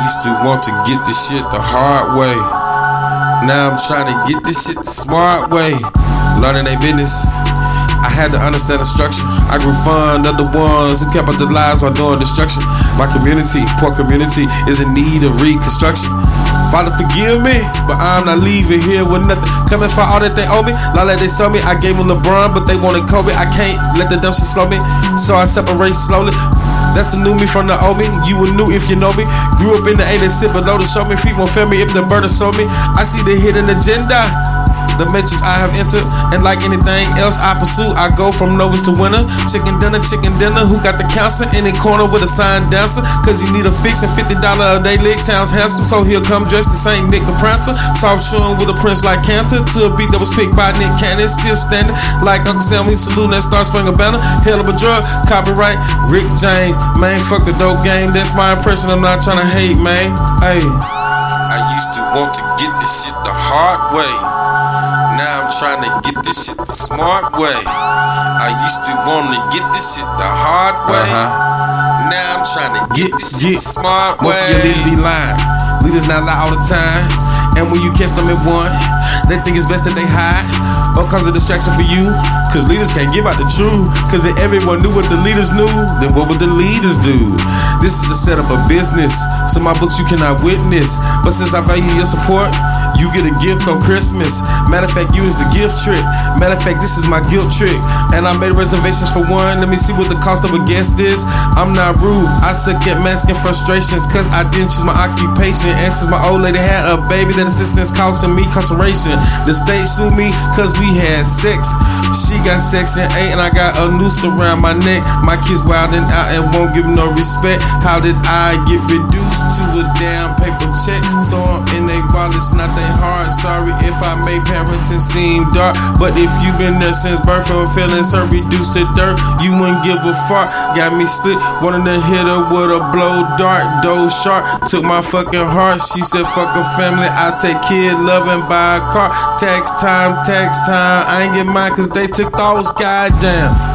used to want to get this shit the hard way. Now I'm trying to get this shit the smart way. Learning their business, I had to understand the structure. I grew fond of the ones who kept up their lives while doing destruction. My community, poor community, is in need of reconstruction. Father, forgive me, but I'm not leaving here with nothing. Coming for all that they owe me, like they saw me. I gave them LeBron, but they wanted Kobe. I can't let the dumb shit slow me, so I separate slowly. That's the new me from the old me. You were new if you know me. Grew up in the 80s, sit below to show me. Feet won't fail me if the burden slow me. I see the hidden agenda, the matrix I have entered, and like anything else I pursue, I go from novice to winner. Chicken dinner, who got the cancer in the corner with a sign dancer? Cause you need a fix and $50 a day lick sounds handsome, so he'll come dressed the same Nick and Prancer. Soft shoeing with a prince like Cantor, to a beat that was picked by Nick Cannon. Still standing like Uncle Sam, he saluting that Star Springer banner. Hell of a drug, copyright Rick James. Man, fuck the dope game, that's my impression, I'm not trying to hate, man. Hey, I used to want to get this shit the hard way. Now I'm trying to get this shit the smart way. I used to want to get this shit the hard way. Now I'm trying to get this shit the smart way. Most of your leaders be lying. Leaders not lie all the time. And when you catch them at one, they think it's best that they hide. All kinds of distraction for you, cause leaders can't give out the truth. Cause if everyone knew what the leaders knew, then what would the leaders do? This is the setup of business, so my books you cannot witness. But since I value your support, you get a gift on Christmas. Matter of fact, you is the gift trick. Matter of fact, this is my guilt trick. And I made reservations for one. Let me see what the cost of a guest is. I'm not rude, I suck at masking frustrations, cause I didn't choose my occupation. And since my old lady had a baby, that assistance costing me incarceration. The state sued me cause we had sex. She got Section 8 and I got a noose around my neck. My kids wildin' out and won't give no respect. How did I get reduced to a damn paper check? So I'm in they wallets, not they heart. Sorry if I made parenting seem dark, but if you been there since birth and feelings are reduced to dirt, you wouldn't give a fart. Got me slick, wanted to hit her with a blow dart. Doe sharp, took my fucking heart. She said fuck a family, I take kid love and buy a car. Tax time, I ain't get mine cause they took those, goddamn.